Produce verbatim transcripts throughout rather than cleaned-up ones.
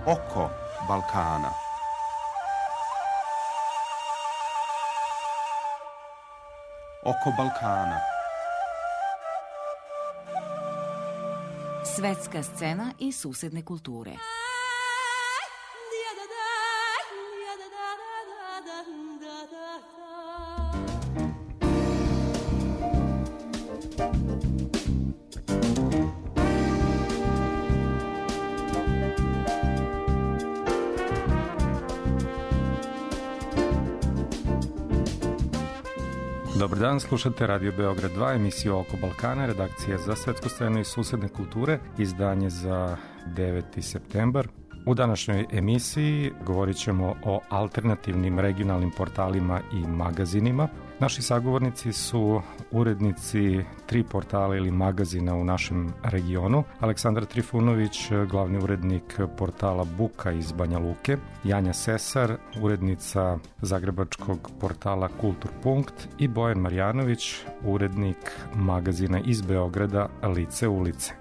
Oko Balkana. Oko Balkana. Svetska scena i susedne kulture. Dobar dan, slušate Radio Beograd dva, emisiju Oko Balkana, redakcija za svetsku scenu i susedne kulture, izdanje za deveti septembar. U današnjoj emisiji govorit ćemo o alternativnim regionalnim portalima i magazinima. Naši sagovornici su urednici tri portala ili magazina u našem regionu. Aleksandar Trifunović, glavni urednik portala Buka iz Banja Luke, Janja Sesar, urednica zagrebačkog portala Kulturpunkt i Bojan Marjanović, urednik magazina iz Beograda Lice ulice.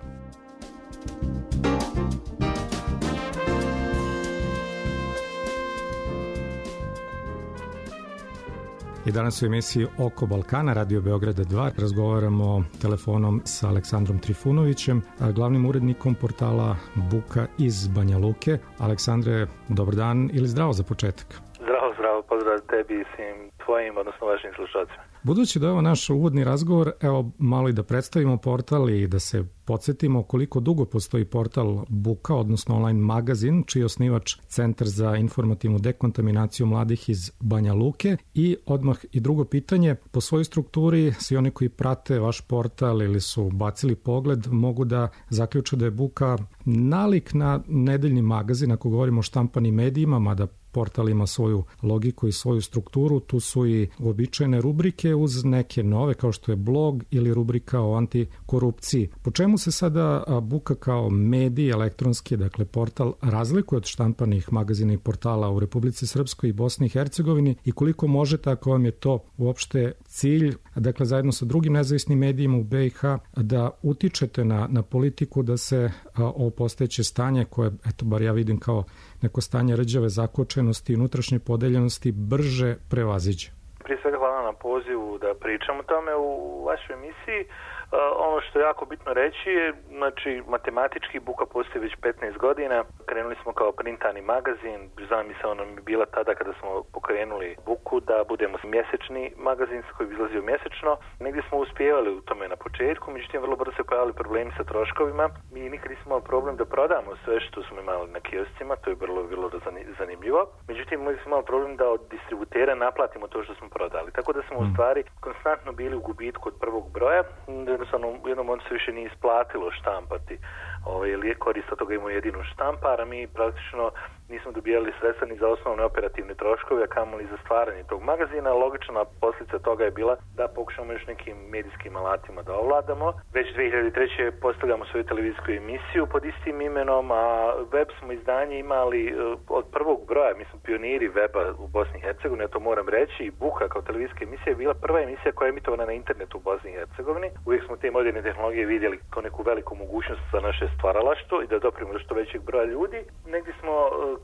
I danas u emisiji Oko Balkana, Radio Beograda dva, razgovaramo telefonom sa Aleksandrom Trifunovićem, glavnim urednikom portala Buka iz Banja Luke. Aleksandre, dobar dan ili zdravo za početak. Zdravo, zdravo, pozdrav tebi i svim tvojim, odnosno vašim slušalcima. Budući da je ovo naš uvodni razgovor, evo malo i da predstavimo portal i da se podsjetimo koliko dugo postoji portal Buka, odnosno online magazin, čiji je osnivač Centar za informativnu dekontaminaciju mladih iz Banja Luke. I odmah i drugo pitanje, po svojoj strukturi svi oni koji prate vaš portal ili su bacili pogled mogu da zaključe da je Buka nalik na nedeljni magazin, ako govorimo o štampanim medijima, mada portal ima svoju logiku i svoju strukturu. Tu su i uobičajene rubrike uz neke nove, kao što je blog ili rubrika o antikorupciji. Po čemu se sada Buka kao medij, elektronski, dakle portal, razlikuje od štampanih magazina i portala u Republici Srpskoj i Bosni i Hercegovini i koliko možete, ako vam je to uopšte cilj, dakle zajedno sa drugim nezavisnim medijima u be i ha, da utičete na, na politiku da se a, ovo postojeće stanje, koje, eto, bar ja vidim kao neko stanje rđave zakočenosti i unutrašnje podeljenosti, brže prevaziđe? Prije svega hvala na pozivu da pričam o tome u vašoj emisiji. Uh, ono što je jako bitno reći je, znači, matematički Buka postoji već petnaest godina. Krenuli smo kao printani magazin. Zamisao nam je bila tada kada smo pokrenuli Buku da budemo mjesečni magazin koji bi izlazio mjesečno. Negdje smo uspjevali u tome na početku, međutim vrlo brzo se pojavili problemi sa troškovima. Mi nikad nismo imali problem da prodamo sve što smo imali na kioscima, to je vrlo, vrlo zanimljivo. Međutim, mi smo imali problem da od distributera naplatimo to što smo prodali. Tako da smo u stvari konstantno bili u gubitku od prvog broja. Jednostavno, u jednom momentu se više nije isplatilo štampati, ovaj, korist od toga imamo jedinu štampar, a mi praktično nismo dobijali sredstva ni za osnovne operativne troškove, a kamoli za stvaranje tog magazina. Logična posljedica toga je bila da pokušamo još nekim medijskim alatima da ovladamo. Već dve hiljade treće postavljamo svoju televizijsku emisiju pod istim imenom, a web smo izdanje imali od prvog broja, mi smo pioniri weba u Bosni i Hercegovini, ja to moram reći, i Buka kao televizijska emisija je bila prva emisija koja je emitovana na internetu u Bosni i Hercegovini. Uvijek smo te moderne tehnologije vidjeli kao neku veliku mogućnost za naše stvaralaštvo i da doprimo do što većeg broja ljudi. Negdje smo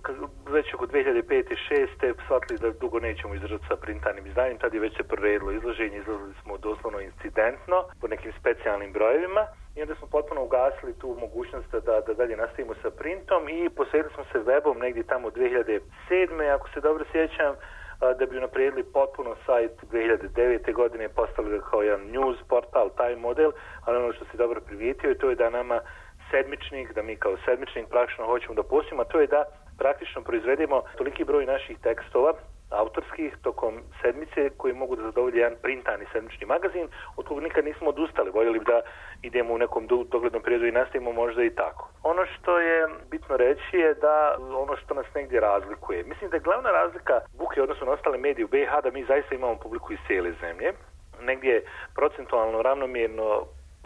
već oko dve hiljade pete i šeste shvatili da dugo nećemo izdržati sa printanim izdanjem, tad je već se proredilo izlaženje, izlazili smo doslovno incidentno po nekim specijalnim brojevima i onda smo potpuno ugasili tu mogućnost da, da dalje nastavimo sa printom i posvetili smo se webom negdje tamo dve hiljade sedme. Ako se dobro sjećam, da bi unaprijedili potpuno sajt dve hiljade devete. godine, postavili ga kao jedan news portal, taj model, ali ono što se dobro primijetio je to je da nama sedmičnik, da mi kao sedmičnik praktično hoćemo da postimo, a to je da praktično proizvedemo toliki broj naših tekstova autorskih tokom sedmice koji mogu da zadovolje jedan printani sedmični magazin od koga nikad nismo odustali. Voljeli bi da idemo u nekom doglednom periodu i nastavimo možda i tako. Ono što je bitno reći je da ono što nas negdje razlikuje. Mislim da je glavna razlika Buke odnosno na ostale medije u be i ha da mi zaista imamo publiku iz cijele zemlje. Negdje procentualno ravnomjerno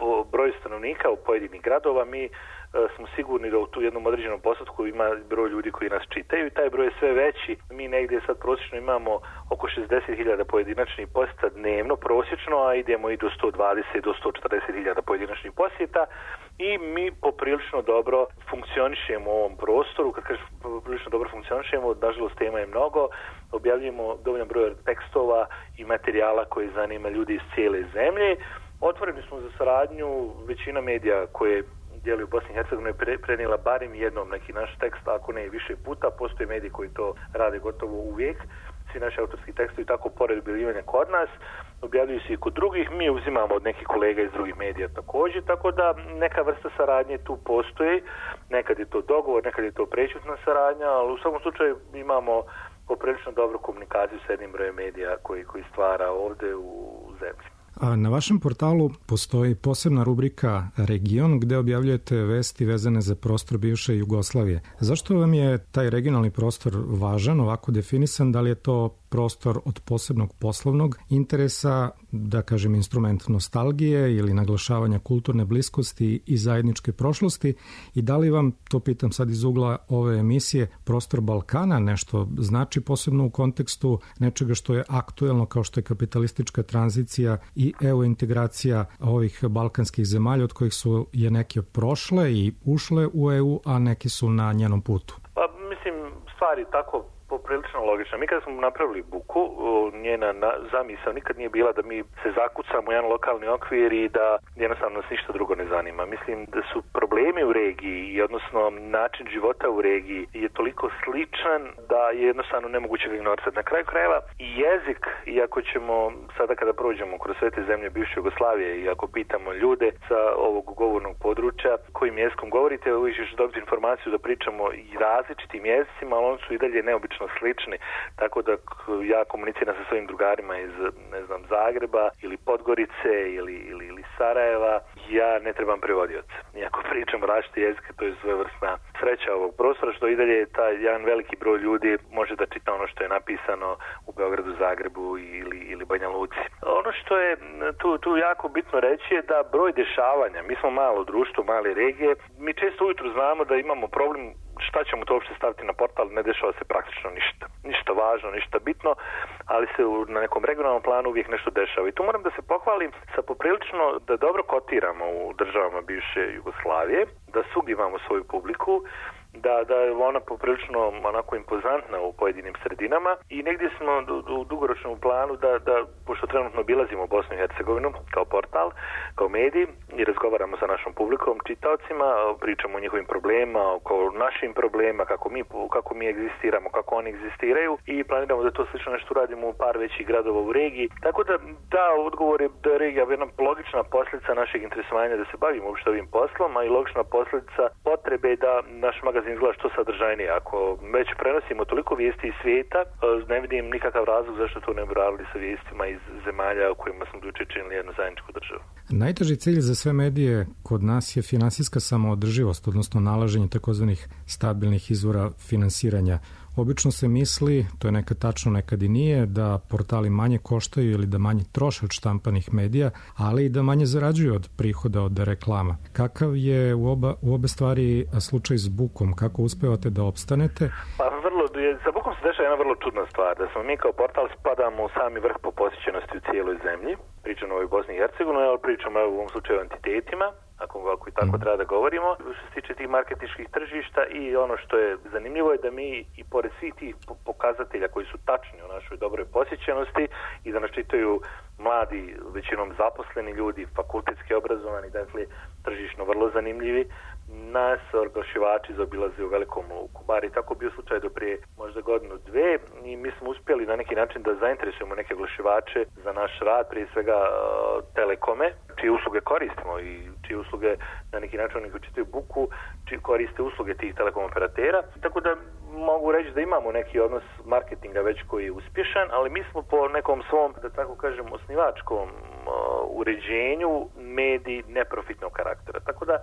po broju stanovnika u pojedinih gradova mi smo sigurni da u tu jednom određenom postotku ima broj ljudi koji nas čitaju i taj broj je sve veći. Mi negdje sad prosječno imamo oko šezdeset hiljada pojedinačnih posjeta dnevno prosječno, a idemo i do sto dvadeset do sto četrdeset hiljada pojedinačnih posjeta i mi poprilično dobro funkcionišemo u ovom prostoru. Kad kažem poprilično dobro funkcionišemo, nažalost tema je mnogo, objavljujemo dovoljan broj tekstova i materijala koji zanima ljudi iz cijele zemlje. Otvoreni smo za saradnju, većina medija koje djeluju u Bosni i Hercegovini prenijela barem jednom neki naš tekst, ako ne i više puta. Postoje mediji koji to rade gotovo uvijek. Svi naši autorski tekstovi tako pored objavljivanja kod nas objavljuju se i kod drugih. Mi uzimamo od nekih kolega iz drugih medija također, tako da neka vrsta saradnje tu postoji. Nekad je to dogovor, nekad je to prečutna saradnja, ali u svakom slučaju imamo poprilično dobru komunikaciju s jednim brojem medija koji, koji stvara ovdje u zemlji. A na vašem portalu postoji posebna rubrika Region gdje objavljujete vesti vezane za prostor bivše Jugoslavije. Zašto vam je taj regionalni prostor važan, ovako definisan? Da li je to prostor od posebnog poslovnog interesa, da kažem instrument nostalgije ili naglašavanja kulturne bliskosti i zajedničke prošlosti, i da li vam, to pitam sad iz ugla ove emisije, prostor Balkana nešto znači posebno u kontekstu nečega što je aktuelno kao što je kapitalistička tranzicija i E U integracija ovih balkanskih zemalja od kojih su je neke prošle i ušle u E U, a neki su na njenom putu? Pa mislim, stvari tako poprilično logično. Mi kada smo napravili buku, njena zamisao nikad nije bila da mi se zakucamo u jedan lokalni okvir i da jednostavno nas ništa drugo ne zanima. Mislim da su problemi u regiji i odnosno način života u regiji je toliko sličan da je jednostavno nemoguće ga ignorisati. Na kraju krajeva i jezik, iako ćemo sada kada prođemo kroz sve te zemlje bivše Jugoslavije i ako pitamo ljude sa ovog govornog područja kojim jezikom govorite, uvijek ćeš dobiti informaciju da pričamo i različitim jezicima, ali oni su i dalje neobično slični, tako da ja komuniciram sa svojim drugarima iz, ne znam, Zagreba ili Podgorice ili, ili, ili Sarajeva, ja ne trebam prevodioca. Iako pričam različite jezike, to je svojevrsna sreća ovog prostora, što i dalje taj jedan veliki broj ljudi može da čita ono što je napisano u Beogradu, Zagrebu ili, ili Banja Luci. Ono što je tu, tu jako bitno reći je da broj dešavanja, mi smo malo društvo, male regije, mi često ujutru znamo da imamo problem šta ćemo to uopšte staviti na portal, ne dešava se praktično ništa. Ništa važno, ništa bitno, ali se na nekom regionalnom planu uvijek nešto dešava. I tu moram da se pohvalim sa poprilično da dobro kotiramo u državama bivše Jugoslavije, da sugivamo svoju publiku, da, da je ona poprilično onako impozantna u pojedinim sredinama i negdje smo u dugoročnom planu da, da, pošto trenutno obilazimo Bosnu i Hercegovinu kao portal, kao medij i razgovaramo sa našom publikom, čitaocima, pričamo o njihovim problemima, oko našim problema, kako mi, kako mi egzistiramo, kako oni egzistiraju i planiramo da to slično nešto radimo u par većih gradova u regiji. Tako da, da, odgovor je da je regija jedna logična posljedica našeg interesovanja da se bavimo uopšte ovim poslom, a i logična posljedica potrebe da naš magazin izgleda što sadržajnije. Ako već prenosimo toliko vijesti iz svijeta, ne vidim nikakav razlog zašto to ne bi radili sa vijestima iz zemalja u kojima smo jučer činili jednu zajedničku državu. Najteži cilj za sve medije kod nas je finansijska samoodrživost, odnosno nalaženje takozvanih stabilnih izvora finansiranja. Obično se misli, to je nekad tačno, nekad i nije, da portali manje koštaju ili da manje troše od štampanih medija, ali i da manje zarađuju od prihoda od reklama. Kakav je u, oba, u obe stvari slučaj s bukom? Kako uspevate da opstanete? Pa vrlo, sa bukom se dešava jedna vrlo čudna stvar, da smo mi kao portal spadamo u sami vrh po posjećenosti u cijeloj zemlji. Pričamo o Bosni i Hercegovini, ali pričamo u ovom slučaju o entitetima, ako, ako i tako treba da govorimo. Što se tiče tih marketinških tržišta i ono što je zanimljivo je da mi i pored svih tih pokazatelja koji su tačni o našoj dobroj posjećenosti i da nas čitaju mladi, većinom zaposleni ljudi, fakultetski obrazovani, dakle tržišno vrlo zanimljivi, nas oglašivači zaobilaze u velikom luku. Bar i tako bio slučaj do prije možda godinu, dve i mi smo uspjeli na neki način da zainteresujemo neke oglašivače za naš rad, prije svega uh, telekome, čije usluge koristimo i čije usluge na neki način oni koji čitaju buku, čije koriste usluge tih telekom operatera. Tako da mogu reći da imamo neki odnos marketinga već koji je uspješan, ali mi smo po nekom svom, da tako kažem, osnivačkom uh, uređenju mediji neprofitnog karaktera. Tako da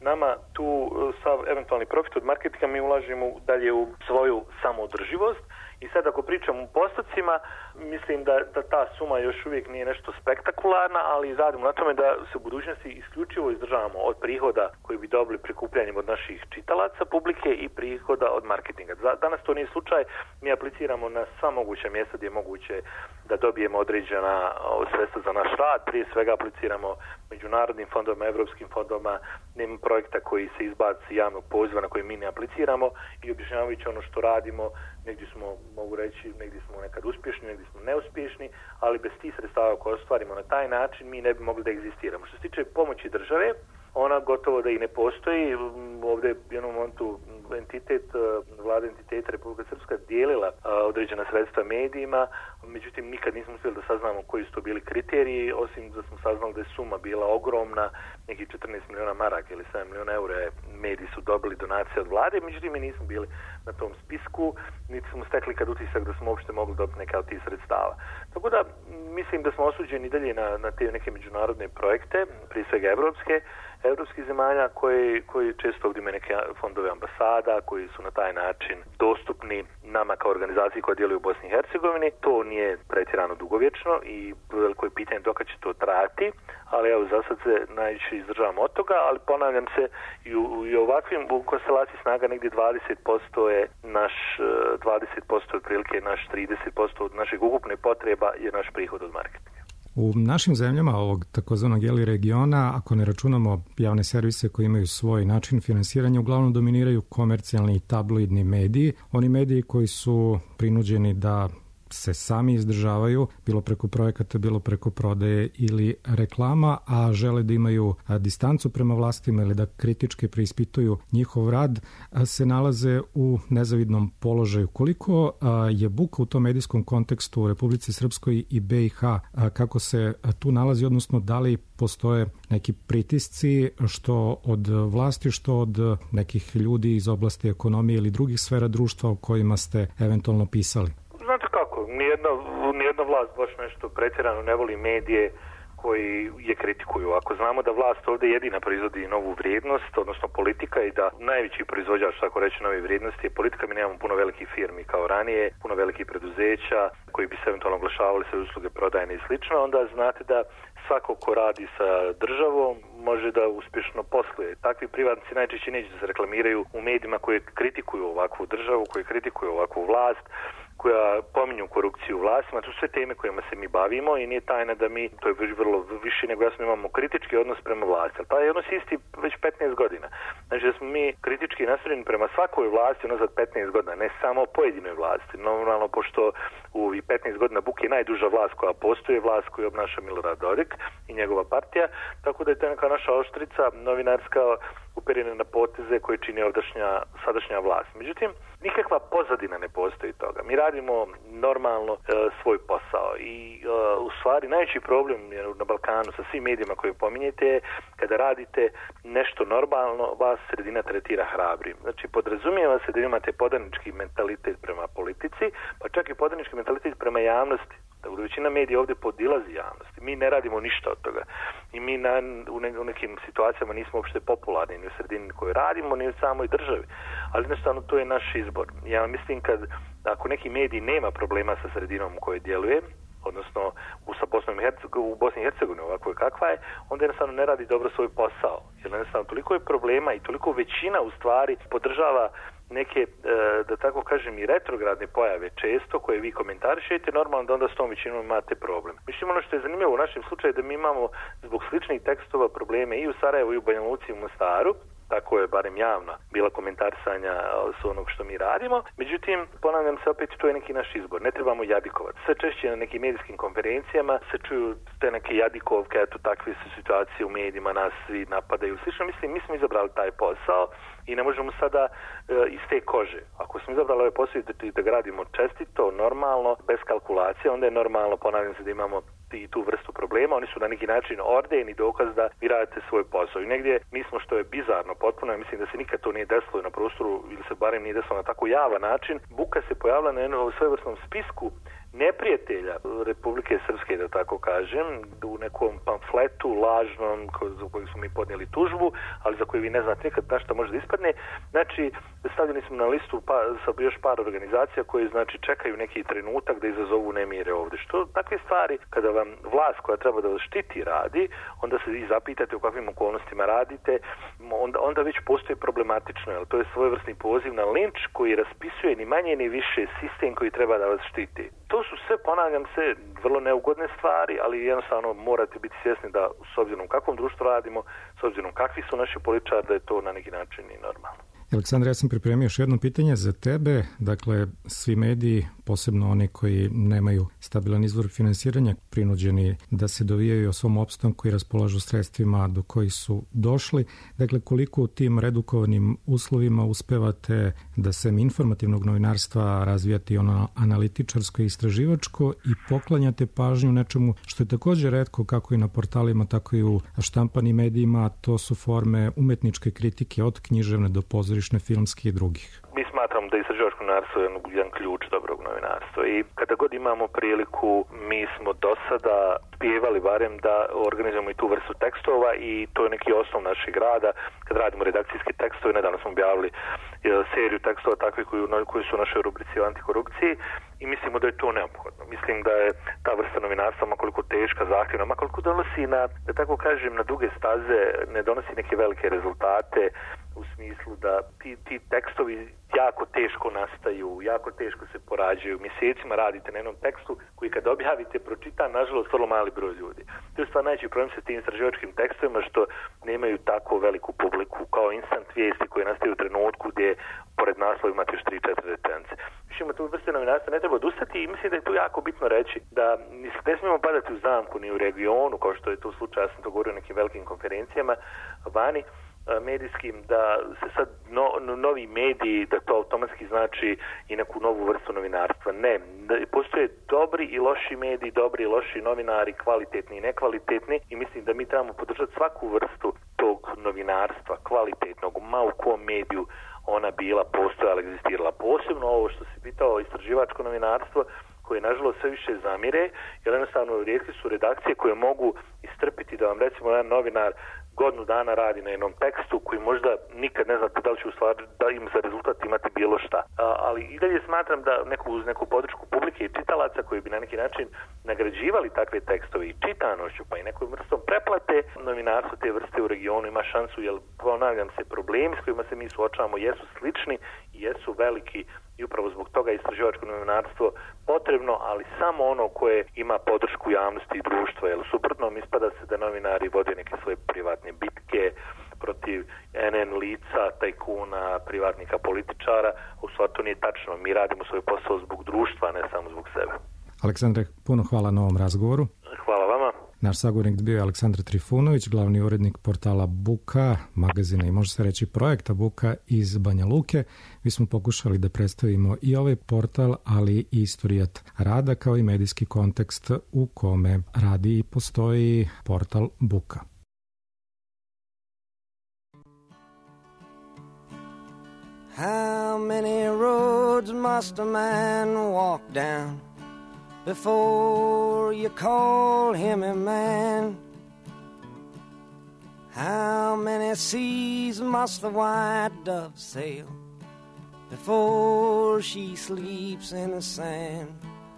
nama tu sav eventualni profit od marketinga mi ulažemo dalje u svoju samoodrživost. I sad ako pričam u postocima, mislim da, da ta suma još uvijek nije nešto spektakularna, ali radimo na tome da se u budućnosti isključivo izdržavamo od prihoda koji bi dobili prikupljanjem od naših čitalaca, publike i prihoda od marketinga. Danas to nije slučaj, mi apliciramo na sva moguća mjesta gdje je moguće da dobijemo određena sredstva za naš rad. Prije svega apliciramo međunarodnim fondovima, evropskim fondovima, nema projekta koji se izbaci javnog poziva na koji mi ne apliciramo i objašnjavajući ono što radimo, negdje smo, mogu reći, negdje smo nekad uspješni, negdje smo neuspješni, ali bez tih sredstava koje ostvarimo na taj način mi ne bi mogli da egzistiramo. Što se tiče pomoći države, ona gotovo da i ne postoji. Ovdje je u jednom momentu entitet, vlada entiteta Republika Srpska dijelila određena sredstva medijima, međutim nikad nismo uspjeli da saznamo koji su to bili kriteriji, osim da smo saznali da je suma bila ogromna, nekih četrnaest milijuna maraka ili sedam milijuna eura mediji su dobili donacije od vlade, međutim mi nismo bili na tom spisku, niti smo stekli kad utisak da smo uopšte mogli dobiti neka od tih sredstava. Tako da mislim da smo osuđeni dalje na, na te neke međunarodne projekte, prije svega evropske, evropskih zemalja koji, koji često ovdje imaju neke fondove ambasada koji su na taj način dostupni nama kao organizaciji koja djeluje u Bosni i Hercegovini. To nije pretjerano dugovječno i veliko je pitanje dokad će to trajati, ali evo za sad se najviše izdržavamo od toga, ali ponavljam se i u, i ovakvim u konstelaciji snaga negdje dvadeset posto je naš dvadeset posto otprilike naš trideset posto od našeg ukupne potreba je naš prihod od marketinga. U našim zemljama ovog takozvanog jeli regiona, ako ne računamo javne servise koji imaju svoj način finansiranja, uglavnom dominiraju komercijalni i tabloidni mediji. Oni mediji koji su prinuđeni da se sami izdržavaju, bilo preko projekata, bilo preko prodaje ili reklama, a žele da imaju distancu prema vlastima ili da kritički preispituju njihov rad, se nalaze u nezavidnom položaju. Koliko je buka u tom medijskom kontekstu u Republici Srpskoj i B i H, kako se tu nalazi, odnosno da li postoje neki pritisci što od vlasti, što od nekih ljudi iz oblasti ekonomije ili drugih sfera društva o kojima ste eventualno pisali? Znate kako, nijedna, nijedna vlast baš nešto pretjerano ne voli medije koji je kritikuju. Ako znamo da vlast ovdje jedina proizvodi novu vrijednost, odnosno politika, i da najveći proizvođač, tako reći, nove vrijednosti je politika, mi nemamo puno velikih firmi kao ranije, puno velikih preduzeća koji bi se eventualno oglašavali sve usluge prodajne i slično, onda znate da svako ko radi sa državom može da uspješno posluje. Takvi privatnici najčešće neće da se reklamiraju u medijima koji kritikuju ovakvu državu, koji kritikuju ovakvu vlast, koja pominju korupciju u vlastima. To su sve teme kojima se mi bavimo i nije tajna da mi, to je vrlo više nego jasno, imamo kritički odnos prema vlasti. Ali taj odnos isti već petnaest godina. Znači da smo mi kritički nastrojeni prema svakoj vlasti unazad petnaest godina, ne samo pojedinoj vlasti. Normalno, pošto u ovih petnaest godina buke je najduža vlast koja postoje, vlast koju obnaša Milorad Dodik i njegova partija, tako da je to neka naša oštrica novinarska uperena na poteze koje čini ovdašnja, sadašnja vlast. Međutim, nikakva pozadina ne postoji toga. Mi radimo normalno e, svoj posao i e, u stvari najveći problem je na Balkanu sa svim medijima koje pominjete je kada radite nešto normalno, vas sredina tretira hrabrim. Znači, podrazumijeva se da imate podanički mentalitet prema politici, pa čak i podanički mentalitet prema javnosti. Da većina medija ovdje podilazi javnosti. Mi ne radimo ništa od toga. I mi na, u, ne, u nekim situacijama nismo uopšte popularni ni u sredini koju radimo, ni u samoj državi. Ali jednostavno to je naš izbor. Ja mislim kad ako neki medij nema problema sa sredinom u kojoj djeluje, odnosno u, sa Bosnom i Hercegovini, u Bosni i Hercegovini ovako je kakva je, onda jednostavno ne radi dobro svoj posao. Jer jednostavno toliko je problema i toliko većina u stvari podržava neke, da tako kažem, i retrogradne pojave često koje vi komentarišete, normalno da onda s tom većinom imate problem. Mislim, ono što je zanimljivo u našem slučaju da mi imamo zbog sličnih tekstova probleme i u Sarajevu i u Banja Luci i u Mostaru, tako je barem javna bila komentarisanja s onog što mi radimo. Međutim, ponavljam se opet, to je neki naš izbor. Ne trebamo jadikovati. Sve češće na nekim medijskim konferencijama se čuju te neke jadikovke, eto takve su situacije u medijima, nas svi napadaju. Slično, mislim, mi smo izabrali taj posao i ne možemo sada iz te kože. Ako smo izabrali ove posao da gradimo čestito, normalno, bez kalkulacije, onda je normalno, ponavljam se, da imamo i tu vrstu problema. Oni su na neki način orden i dokaz da vi radite svoj posao. I negdje nismo, što je bizarno potpuno, ja mislim da se nikad to nije desilo na prostoru, ili se barem nije desilo na tako javan način. Buka se pojavila na jednom svojevrsnom spisku neprijatelja Republike Srpske, da tako kažem, u nekom pamfletu lažnom za koji smo mi podnijeli tužbu, ali za koji vi ne znate nikad na što može da ispadne. Znači, stavljeni smo na listu pa, sa još par organizacija koje, znači, čekaju neki trenutak da izazovu nemire ovdje. Što takve stvari, kada vam vlast koja treba da vas štiti radi, onda se i zapitate u kakvim okolnostima radite, onda, onda već postoji problematično, jer to je svojevrsni poziv na linč koji raspisuje ni manje ni više sistem koji treba da vas štiti. To su sve, ponavljam se, vrlo neugodne stvari, ali jednostavno morate biti svjesni da s obzirom u kakvom društvu radimo, s obzirom kakvi su naši političari, da je to na neki način i normalno. Aleksandar, ja sam pripremio još jedno pitanje za tebe. Dakle, svi mediji, posebno oni koji nemaju stabilan izvor finansiranja, prinuđeni da se dovijaju o svom opstanku i raspolažu sredstvima do kojih su došli. Dakle, koliko u tim redukovanim uslovima uspevate da sem informativnog novinarstva razvijati ono analitičarsko i istraživačko i poklanjate pažnju nečemu što je također retko kako i na portalima, tako i u štampanim medijima, to su forme umetničke kritike od književne do pozorišne, filmske i drugih. Mi smatramo da je istraživačko novinarstvo je jedan ključ dobrog novinarstva i kada god imamo priliku, mi smo do sada pjevali barem da organizujemo i tu vrstu tekstova i to je neki osnov našeg rada. Kad radimo redakcijske tekstove, nedavno smo objavili seriju tekstova takve koji, koji su u našoj rubrici o antikorupciji i mislimo da je to neophodno. Mislim da je ta vrsta novinarstva, makoliko teška, zahtjevna, makoliko donosi na, da tako kažem, na duge staze, ne donosi neke velike rezultate u smislu da ti, ti tekstovi jako teško nastaju, jako teško se porađaju. Mjesecima radite na jednom tekstu koji kad objavite pročita, nažalost, vrlo mali broj ljudi. To je stvar najveći problem sa tim istraživačkim tekstovima što nemaju tako veliku publiku kao instant vijesti koje nastaju u trenutku gdje pored naslova imate još tri četiri rečenice. Mislimo, tu vrste novinarstva ne treba odustati i mislim da je tu jako bitno reći da ne smijemo padati u zamku ni u regionu, kao što je to slučaj, ja sam to govorio o nekim velikim konferencijama vani, medijskim, da se sad no, no, novi mediji, da to automatski znači i neku novu vrstu novinarstva. Ne, postoje dobri i loši mediji, dobri i loši novinari, kvalitetni i nekvalitetni i mislim da mi trebamo podržati svaku vrstu tog novinarstva, kvalitetnog, ma u kom mediju ona bila, postojala, egzistirala. Posebno ovo što si pitao, istraživačko novinarstvo, koje nažalost sve više zamire, jer jednostavno rijetke su redakcije koje mogu istrpiti da vam recimo jedan novinar godinu dana radi na jednom tekstu koji možda nikad ne znate da li će u stvari da im za rezultat imati bilo šta. A, ali i dalje smatram da neku, uz neku podršku publike i čitalaca koji bi na neki način nagrađivali takve tekstove i čitanošću pa i nekom vrstom preplate, novinarstvo te vrste u regionu ima šansu, jer ponavljam se, problemi s kojima se mi suočavamo jesu slični i jesu veliki i upravo zbog toga je istraživačko novinarstvo potrebno, ali samo ono koje ima podršku javnosti i društva, jer suprotno ispada se da novinari vode neke svoje privatne bitke protiv en en lica, tajkuna, privatnika, političara. U stvari to nije tačno. Mi radimo svoj posao zbog društva, ne samo zbog sebe. Aleksandre, puno hvala na ovom razgovoru. Hvala vama. Naš sagovornik bio je Aleksandar Trifunović, glavni urednik portala Buka, magazina i može se reći projekta Buka iz Banja Luke. Mi smo pokušali da predstavimo i ovaj portal, ali i istorijat rada kao i medijski kontekst u kome radi i postoji portal Buka. How many roads must a man walk down before you call him a man? How many seas must the white dove sail before she sleeps in the sand?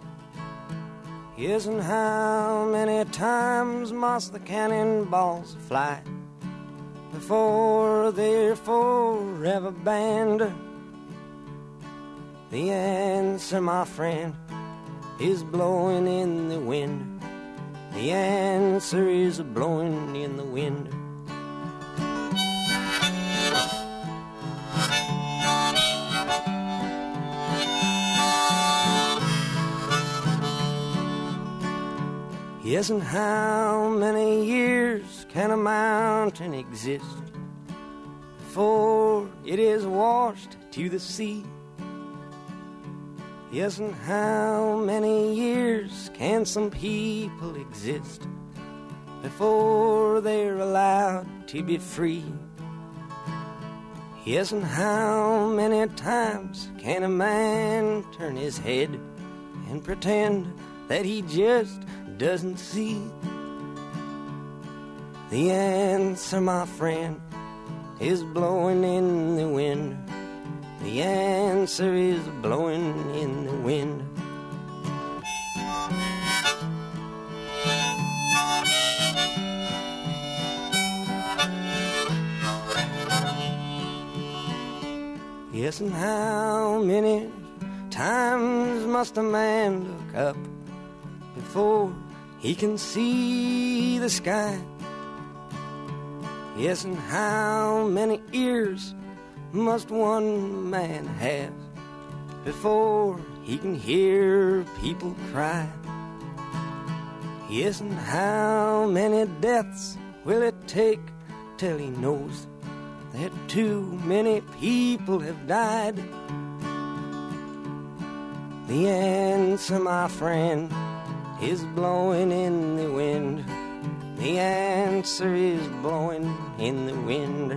Yes, and how many times must the cannonballs fly before they're forever banned? The answer, my friend, is blowing in the wind. The answer is blowing in the wind. Yes, and how many years can a mountain exist before it is washed to the sea. Yes, and how many years can some people exist before they're allowed to be free? Yes, and how many times can a man turn his head and pretend that he just doesn't see? The answer, my friend, is blowing in the wind. The answer is blowing in the wind. Yes, and how many times must a man look up before he can see the sky? Yes, and how many ears must one man have before he can hear people cry? Yes, and how many deaths will it take till he knows that too many people have died? The answer, my friend, is blowing in the wind. The answer is blowing in the wind.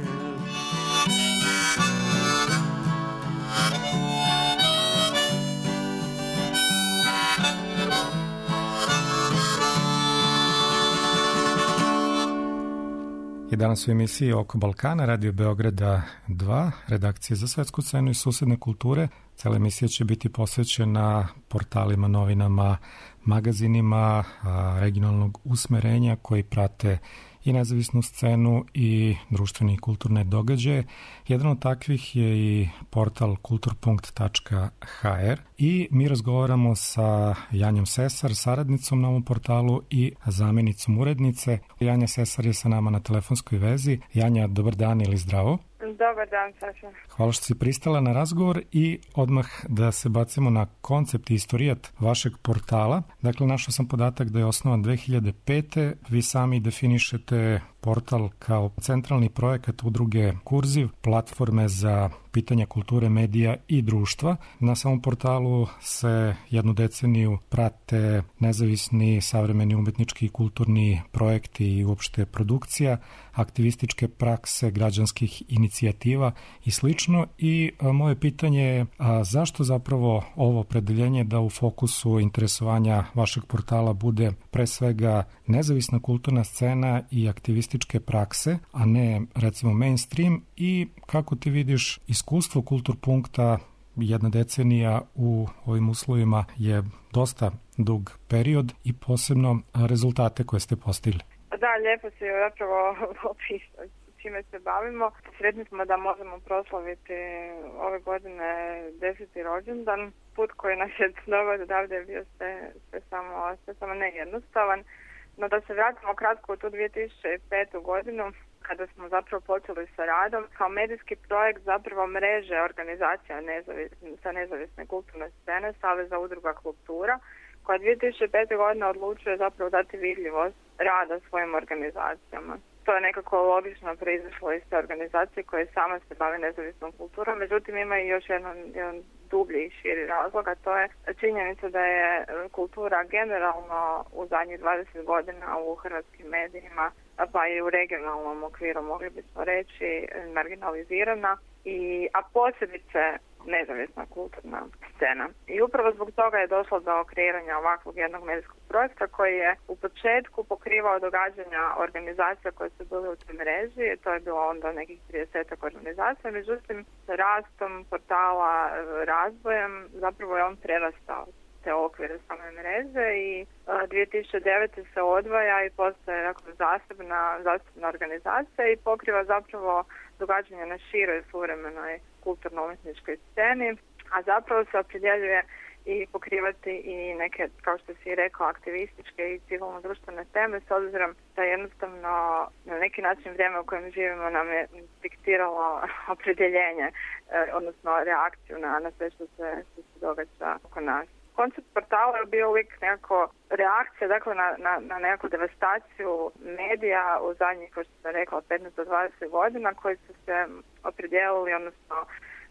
I danas u emisiji Oko Balkana, Radio Beograda dva, redakcije za svetsku scenu i susedne kulture. Cela emisija će biti posvećena portalima, novinama, magazinima regionalnog usmerenja koji prate i nezavisnu scenu i društvene i kulturne događaje. Jedan od takvih je i portal kultur punkt tačka ha er i mi razgovaramo sa Janjom Sesar, saradnicom na ovom portalu i zamenicom urednice. Janja Sesar je sa nama na telefonskoj vezi. Janja, dobar dan ili zdravo? Dobar dan, Saša. Hvala što si pristala na razgovor i odmah da se bacimo na koncept i istorijat vašeg portala. Dakle, našao sam podatak da je osnovan dve hiljade pete. Vi sami definišete portal kao centralni projekat udruge Kurziv, platforme za pitanja kulture, medija i društva. Na samom portalu se jednu deceniju prate nezavisni, savremeni umetnički i kulturni projekti i uopšte produkcija, aktivističke prakse, građanskih inicijativa i slično. I a, moje pitanje je a, zašto zapravo ovo opredeljenje da u fokusu interesovanja vašeg portala bude pre svega nezavisna kulturna scena i aktivističke prakse, a ne recimo mainstream, i kako ti vidiš iskustvo Kulturpunkta? Jedna decenija u ovim uslovima je dosta dug period i posebno rezultate koje ste postigli. Da, lijepo si zapravo opisao čime se bavimo. Sretni smo da možemo proslaviti ove godine deseti rođendan. Put koji nas je doveo odavde je bio sve, sve samo, sve samo nejednostavan. No da se vratimo kratko u tu dvije tisuće petu godinu, kada smo zapravo počeli sa radom kao medijski projekt zapravo mreže organizacija nezavis, sa nezavisne kulturne scene, Saveza udruga kultura, koja dvije tisuće pete godine odlučuje zapravo dati vidljivost rada svojim organizacijama. To je nekako logično proizašlo iz te organizacije koje sama se bave nezavisnom kulturom, međutim ima i još jedan, jedan dublji i širi razlog, a to je činjenica da je kultura generalno u zadnjih dvadeset godina u hrvatskim medijima, pa i u regionalnom okviru mogli bismo reći, marginalizirana, i, a posebice nezavisna kulturna scena. I upravo zbog toga je došlo do kreiranja ovakvog jednog medijskog projekta koji je u početku pokrivao događanja organizacija koje su bile u toj mreži. To je bilo onda nekih tridesetak organizacija, međutim sa rastom portala, razvojem, zapravo je on prerastao te okvire same mreže i dvije tisuće devete se odvaja i postaje dakle, zasebna, zasebna organizacija i pokriva zapravo događanja na široj suvremenoj kulturno-umjetničkoj sceni, a zapravo se opredjeljuje i pokrivati i neke, kao što si rekao, aktivističke i civilno-društvene teme, s obzirom da jednostavno na neki način vrijeme u kojem živimo nam je diktiralo opredjeljenje, eh, odnosno reakciju na, na sve što se, što se događa oko nas. Koncept portala je bio uvijek nekako reakcija dakle, na, na, na nekakvu devastaciju medija u zadnjih, kao što sam rekla, petnaest do dvadeset godina, koji su se opredijelili, odnosno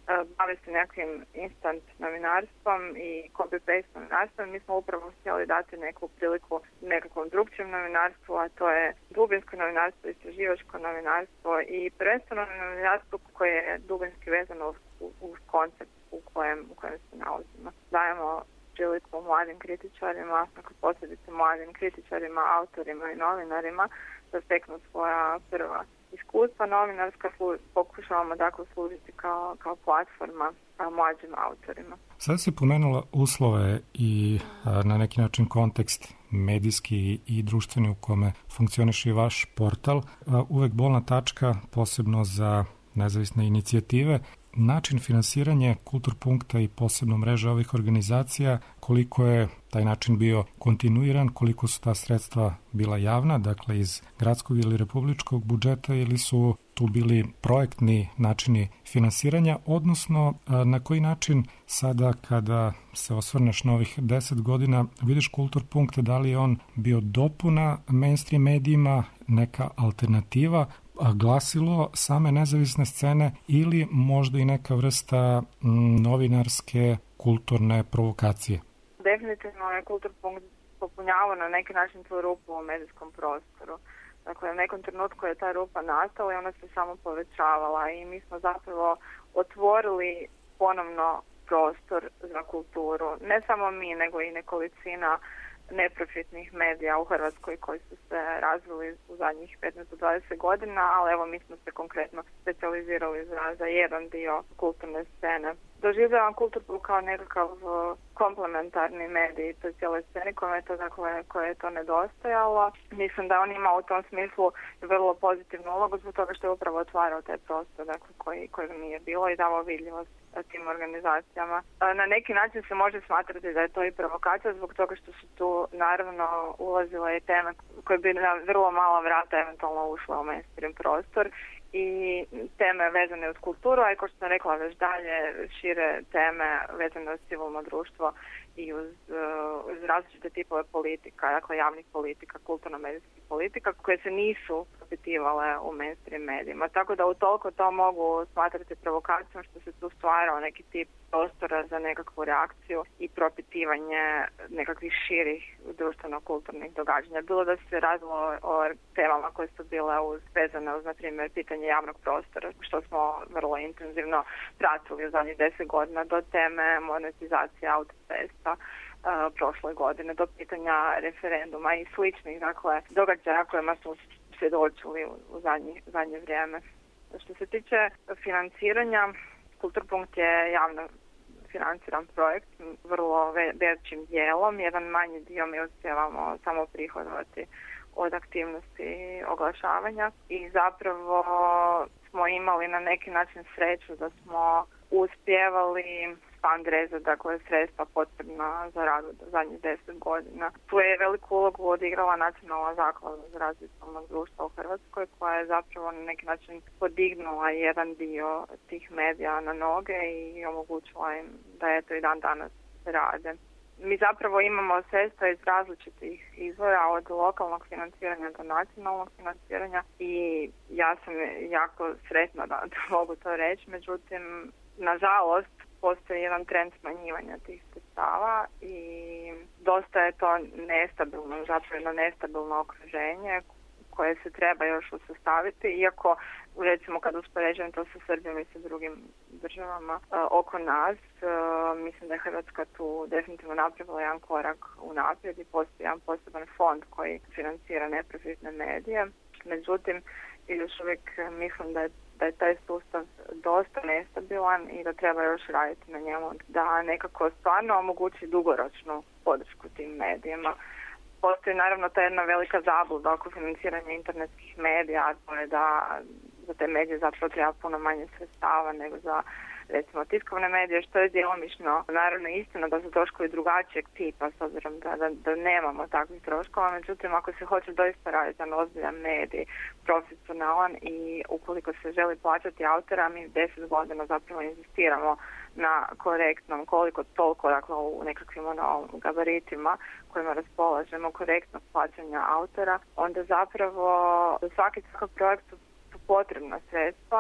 bave se nekakvim instant novinarstvom i copy-paste novinarstvom. Mi smo upravo htjeli dati neku priliku nekakvom drugčijem novinarstvu, a to je dubinsko novinarstvo, istraživačko novinarstvo i prvenstveno novinarstvo koje je dubinski vezano uz, uz koncept u kojem, u kojem se nalazimo. Dajemo priliku mladim kritičarima, dakle posebice mladim kritičarima, autorima i novinarima da steknu svoja prva iskustva novinarska, pokušavamo dakle služiti kao, kao platforma mlađim autorima. Sad si pomenula uslove i a, na neki način kontekst medijski i društveni u kome funkcioniše i vaš portal. A, uvek bolna tačka, posebno za nezavisne inicijative. Način finansiranja Kulturpunkta i posebno mreža ovih organizacija, koliko je taj način bio kontinuiran, koliko su ta sredstva bila javna, dakle iz gradskog ili republičkog budžeta, ili su tu bili projektni načini finansiranja, odnosno na koji način sada kada se osvrneš na ovih deset godina vidiš Kulturpunkt, da li je on bio dopuna mainstream medijima, neka alternativa, glasilo same nezavisne scene ili možda i neka vrsta m, novinarske kulturne provokacije? Definitivno je Kulturpunkt popunjavao na neki način tu rupu u medijskom prostoru. Dakle, u nekom trenutku je ta rupa nastala i ona se samo povećavala i mi smo zapravo otvorili ponovno prostor za kulturu. Ne samo mi, nego i nekolicina neprofitnih medija u Hrvatskoj koji su se razvili u zadnjih petnaest do dvadeset godina, ali evo mi smo se konkretno specijalizirali za, za jedan dio kulturne scene. Doživljavam Kulturpunkt kao nekakav komplementarni medij toj cijeloj sceni kojoj je to, dakle, koje je to nedostajalo. Mislim da on ima u tom smislu vrlo pozitivnu ulogu zbog toga što je upravo otvarao taj prostor, dakle, koji, kojeg nije bilo i davao vidljivost tim organizacijama. Na neki način se može smatrati da je to i provokacija zbog toga što su tu naravno ulazile i teme koje bi na vrlo mala vrata eventualno ušle u mainstream prostor i teme vezane uz kulturu, a i kao što sam rekla već dalje šire teme vezane uz civilno društvo i uz, uz različite tipove politika, dakle javnih politika, kulturno-medijskih politika koje se nisu propitivale u mainstream medijima. Tako da utoliko to mogu smatrati provokacijom što se tu stvarao neki tip prostora za nekakvu reakciju i propitivanje nekakvih širih društveno-kulturnih događanja. Bilo da se radilo o temama koje su bile uz, vezane uz, na primjer, pitanje javnog prostora, što smo vrlo intenzivno pratili u zadnjih deset godina, do teme monetizacije autocesta uh, prošle godine, do pitanja referenduma i sličnih, dakle, događaja kojima smo svjedočili u, u zadnje, zadnje vrijeme. Što se tiče financiranja, Kulturpunkt je javno financiran projekt, vrlo većim dijelom. Jedan manji dio mi uspjevamo samo prihodovati od aktivnosti oglašavanja i zapravo smo imali na neki način sreću da smo uspjevali fundraise, dakle sredstva potrebna za rad u zadnjih deset godina. Tu je veliku ulogu odigrala Nacionalna zaklada za razvoj civilnog društva u Hrvatskoj, koja je zapravo na neki način podignula jedan dio tih medija na noge i omogućila im da eto i dan danas rade. Mi zapravo imamo sredstva iz različitih izvora, od lokalnog financiranja do nacionalnog financiranja i ja sam jako sretna da, da mogu to reći, međutim, nažalost, postoji jedan trend smanjivanja tih sredstava i dosta je to nestabilno, zapravo jedno nestabilno okruženje koje se treba još usastaviti, iako recimo kad uspoređujem to sa Srbijom i sa drugim državama uh, oko nas, uh, mislim da je Hrvatska tu definitivno napravila jedan korak unaprijed i postoji jedan poseban fond koji financira neprofitne medije. Međutim, još uvijek mislim da je da je taj sustav dosta nestabilan i da treba još raditi na njemu da nekako stvarno omogući dugoročnu podršku tim medijima. Postoji naravno ta jedna velika zabluda oko financiranja internetskih medija, a to je da za te medije zapravo treba puno manje sredstava nego za recimo tiskovne medije, što je djelomično naravno istina da su troškovi drugačijeg tipa s obzirom da, da, da nemamo takvih troškova, međutim ako se hoće doista raditi na ozbiljan medij, profesionalan i ukoliko se želi plaćati autora, mi deset godina zapravo inzistiramo na korektnom, koliko toliko, dakle u nekakvim ono, gabaritima kojima raspolažemo, korektnog plaćanja autora, onda zapravo za svaki takav projekt su potrebna sredstva,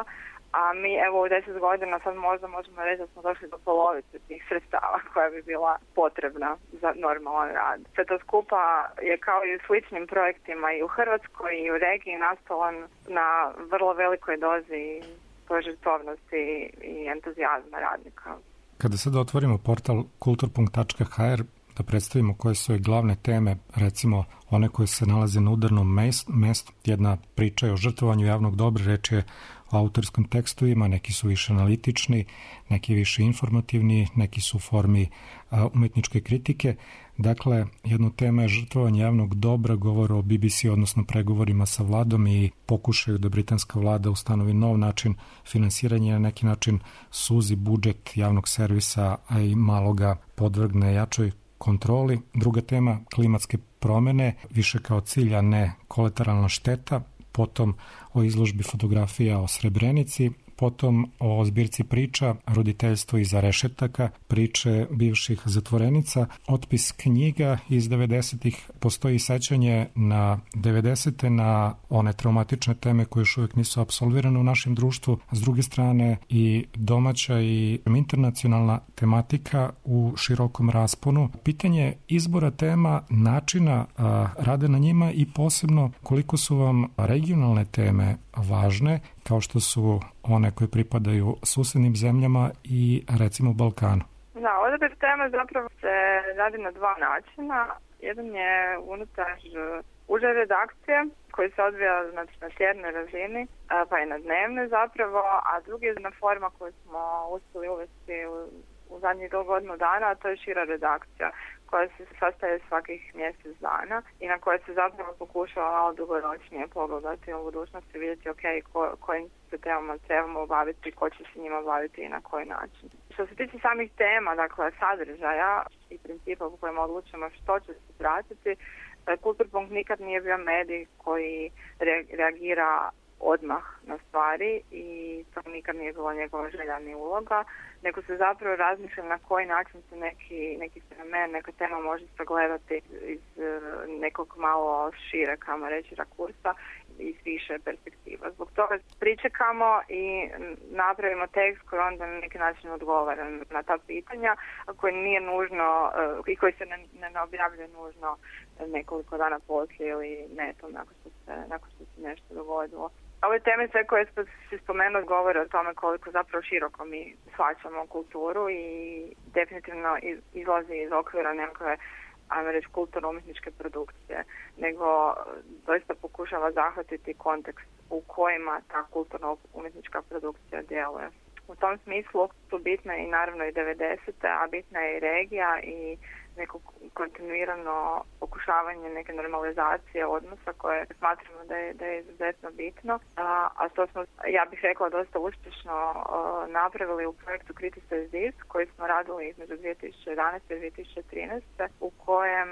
a mi evo u deset godina sad možda možemo reći da smo došli do polovice tih sredstava koja bi bila potrebna za normalan rad. Sve to skupa je kao i u sličnim projektima i u Hrvatskoj i u regiji nastalo na vrlo velikoj dozi požrtvovnosti i entuzijazma radnika. Kada sada otvorimo portal kultur punkt tačka ha er da predstavimo koje su glavne teme, recimo one koje se nalaze na udarnom mestu, jedna priča je o žrtvovanju javnog dobra, reč je o autorskom tekstovima, neki su više analitični, neki više informativni, neki su u formi a, umetničke kritike. Dakle, jedna tema je žrtvovanje javnog dobra, govor o B B C, odnosno pregovorima sa vladom i pokušaju da britanska vlada ustanovi nov način finansiranja, na neki način suzi budžet javnog servisa, a i malo ga podvrgne jačoj kontroli. Druga tema, klimatske promene, više kao cilj, a ne kolateralna šteta. Potom o izložbi fotografija o Srebrenici, potom o zbirci priča, roditeljstvo iza rešetaka, priče bivših zatvorenica, otpis knjiga iz devedesetih, postoji sećanje na devedesete, na one traumatične teme koje još uvijek nisu apsolvirane u našem društvu, s druge strane i domaća i internacionalna tematika u širokom rasponu. Pitanje izbora tema, načina a, rade na njima i posebno koliko su vam regionalne teme važne, kao što su one koje pripadaju susednim zemljama i recimo Balkanu. Da, odabir teme zapravo se radi na dva načina. Jedan je unutar uže redakcije koji se odvija znači, na tjednoj razini, pa i na dnevnoj zapravo, a drugi je na forma koju smo uspjeli uvesti u, u zadnjih do godinu dana, a to je šira redakcija koja se sastaje svakih mjesec dana i na koje se zapravo pokušava malo dugoročnije pogledati u budućnosti, vidjeti ok, ko, kojim se temama trebamo baviti, ko će se njima baviti i na koji način. Što se tiče samih tema, dakle sadržaja i principa po kojima odlučujemo što će se pratiti, Kulturpunkt nikad nije bio medij koji re- reagira odmah na stvari i to nikad nije bilo njegova želja ni uloga, nego se zapravo razmišlja na koji način se neki, neki fenomen, neka tema može sagledati iz nekog malo šire, kamo reći, rakursa, iz više perspektiva. Zbog toga pričekamo i napravimo tekst koji onda na neki način odgovara na ta pitanja, a koji nije nužno i koji se ne, ne objavljuje nužno nekoliko dana poslije ili netom nakon što se, nakon što se nešto dogodilo. Ove teme sve koje se spomenuli govore o tome koliko zapravo široko mi shvaćamo kulturu i definitivno izlazi iz okvira nekakve, ajmo reći, kulturno-umjetničke produkcije, nego doista pokušava zahvatiti kontekst u kojima ta kulturno-umjetnička produkcija djeluje. U tom smislu su bitne i naravno i devedesete, a bitna je i regija i neko kontinuirano pokušavanje neke normalizacije odnosa koje smatramo da je, da je izuzetno bitno, a, a to smo, ja bih rekla, dosta uspješno a, napravili u projektu Criticize This koji smo radili između dvije tisuće jedanaeste i dvije tisuće trinaeste u kojem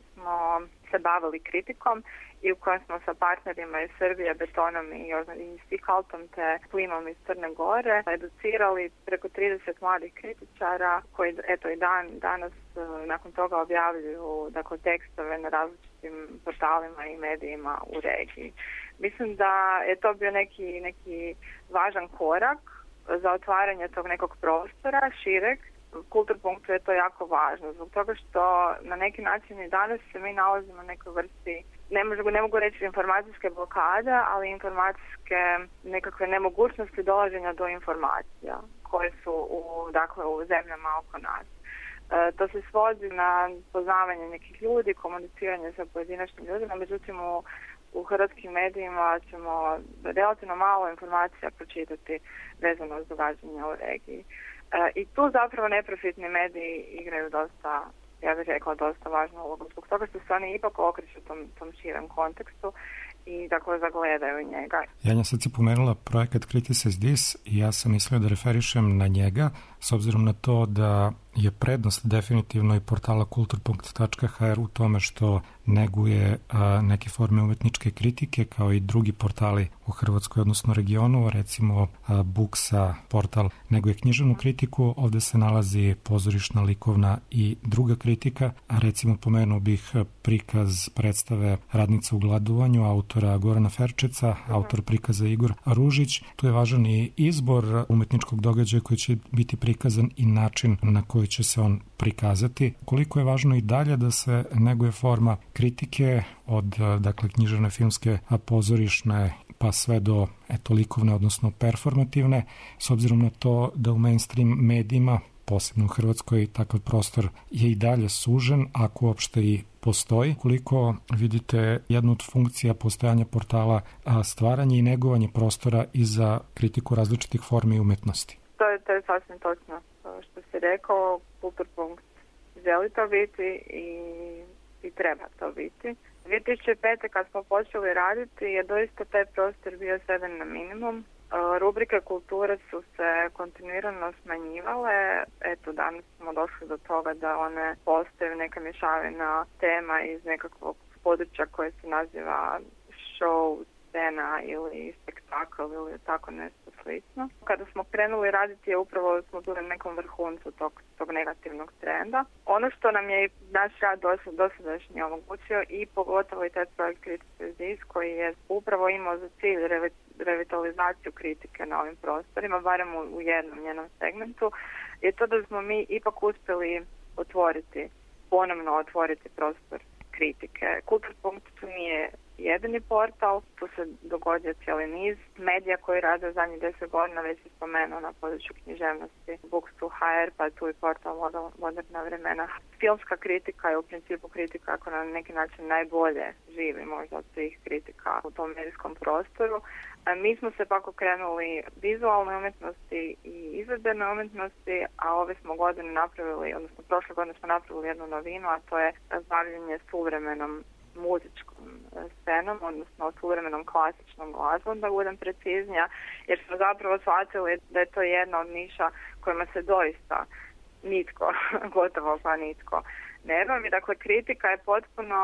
smo se bavili kritikom i u kojem smo sa partnerima iz Srbije, Betonom i, i Stikaltom te Plimom iz Crne Gore educirali preko trideset mladih kritičara koji eto i dan, danas nakon toga objavljuju dakle, tekstove na različitim portalima i medijima u regiji. Mislim da je to bio neki, neki važan korak za otvaranje tog nekog prostora šireg. Kulturpunktu je to jako važno, zbog toga što na neki način i danas se mi nalazimo na nekoj vrsti, ne mogu, ne mogu reći informacijske blokade, ali informacijske nekakve nemogućnosti dolaženja do informacija koje su u, dakle, u zemljama oko nas. E, to se svodi na poznavanje nekih ljudi, komuniciranje sa pojedinačnim ljudima, međutim u, u hrvatskim medijima ćemo relativno malo informacija pročitati vezano uz događanja u regiji. I tu zapravo neprofitni mediji igraju dosta, ja bih rekla, dosta važnu ulogu. Zbog toga što se oni ipak okreću tom, tom širem kontekstu i dakle zagledaju njega. Janja, sad si pomenula projekat Criticize This i ja sam mislio da referišem na njega. s obzirom na to da je prednost definitivno i portala kultur punkt ha er u tome što neguje a, neke forme umetničke kritike kao i drugi portali u Hrvatskoj, odnosno regionu, recimo a, Buksa portal neguje književnu kritiku, ovde se nalazi pozorišna, likovna i druga kritika, a recimo pomenuo bih prikaz predstave Radnica u gladovanju autora Gorana Ferčeca, autor prikaza Igor Ružić. Tu je važan i izbor umetničkog događaja koji će biti prikazan i način na koji će se on prikazati. Koliko je važno i dalje da se neguje forma kritike od, dakle, književne, filmske, pozorišne, pa sve do eto, likovne, odnosno performativne, s obzirom na to da u mainstream medijima, posebno u Hrvatskoj, takav prostor je i dalje sužen, ako uopšte i postoji. Koliko vidite jednu od funkcija postojanja portala stvaranje i negovanje prostora i za kritiku različitih formi i umetnosti? To je, to je sasvim točno što si rekao, Kulturpunkt želi to biti i, i treba to biti. dvije tisuće pete kad smo počeli raditi je doista taj prostor bio sveden na minimum. Rubrike kulture su se kontinuirano smanjivale. Eto, danas smo došli do toga da one postaju neka mješavina tema iz nekakvog područja koje se naziva show, scena ili spektakl ili tako nešto slično. Kada smo krenuli raditi je upravo smo bili na nekom vrhuncu tog, tog negativnog trenda. Ono što nam je naš rad dosadašnji omogućio i pogotovo i taj projekt Critical Zis koji je upravo imao za cilj revi, revitalizaciju kritike na ovim prostorima, barem u, u jednom njenom segmentu, je to da smo mi ipak uspjeli otvoriti, ponovno otvoriti prostor kritike. Kultur.pt nije jedini portal, tu se dogodio cijeli niz medija koji rade u zadnjih deset godina, već se spomenuo na području književnosti Books punkt ha er, pa tu i portal Moderna vremena. Filmska kritika je u principu kritika ako na neki način najbolje živi možda od svih kritika u tom medijskom prostoru. A mi smo se pak okrenuli vizualnoj umjetnosti i izvedbenoj umjetnosti, a ove smo godine napravili, odnosno prošle godine smo napravili jednu novinu, a to je bavljenje suvremenom muzičkom scenom, odnosno suvremenom klasičnom glazbom, da budem preciznija, jer smo zapravo shvatili da je to jedna od niša kojima se doista nitko, gotovo pa nitko ne bavi. Dakle, kritika je potpuno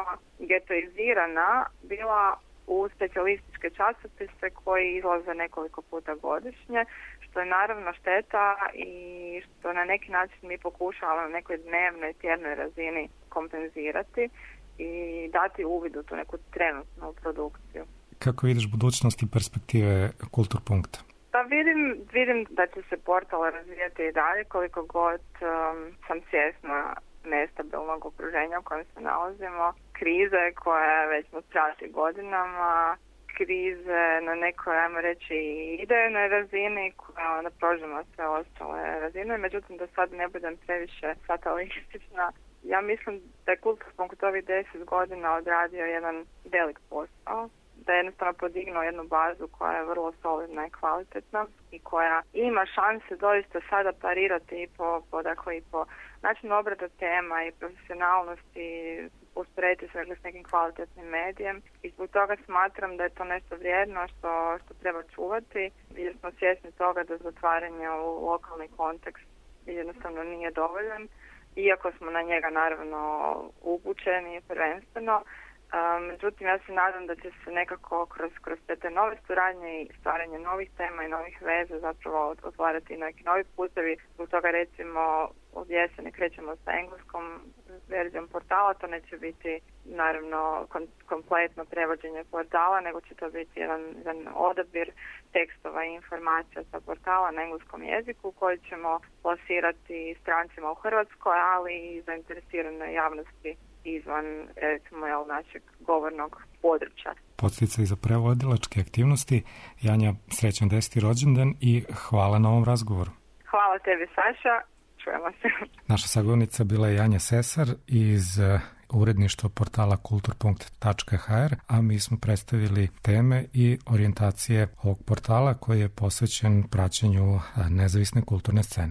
getoizirana bila u specijalističke časopise koji izlaze nekoliko puta godišnje, što je naravno šteta i što na neki način mi pokušavamo na nekoj dnevnoj, tjednoj razini kompenzirati i dati uvid u tu neku trenutnu produkciju. Kako vidiš budućnost i perspektive Kulturpunkta? Pa vidim, vidim da će se portal razvijati i dalje, koliko god um, sam svjesna nestabilnog okruženja u kojem se nalazimo, krize koja već nas prati godinama, krize na nekoj, ajmo reći, idejnoj razini koja onda prožima sve ostale razine, međutim da sad ne budem previše fatalistična. Ja mislim da je Kulturpunkt ovih deset godina odradio jedan velik posao, da je jednostavno podignuo jednu bazu koja je vrlo solidna i kvalitetna i koja ima šanse doista sada parirati i po, po, dakle, i po načinu obrada tema i profesionalnosti, usporediti se s nekim kvalitetnim medijem i zbog toga smatram da je to nešto vrijedno što, što treba čuvati, jer smo svjesni toga da zatvaranje u lokalni kontekst jednostavno nije dovoljan, iako smo na njega naravno upućeni prvenstveno. Međutim, ja se nadam da će se nekako kroz, kroz te nove suradnje i stvaranje novih tema i novih veza zapravo otvarati neki novi putevi. Zbog toga recimo od jeseni krećemo sa engleskom verzijom portala, to neće biti naravno kom, kompletno prevođenje portala, nego će to biti jedan, jedan odabir tekstova i informacija sa portala na engleskom jeziku koji ćemo plasirati strancima u Hrvatskoj, ali i zainteresiranoj javnosti izvan, recimo, jel, našeg govornog područja. Podsticaj za prevodilačke aktivnosti. Janja, srećan deseti rođendan i hvala na ovom razgovoru. Hvala tebi, Saša. Čujemo se. Naša sagovornica bila je Janja Sesar iz uredništva portala kultur punkt ha er, a mi smo predstavili teme i orijentacije ovog portala koji je posvećen praćenju nezavisne kulturne scene.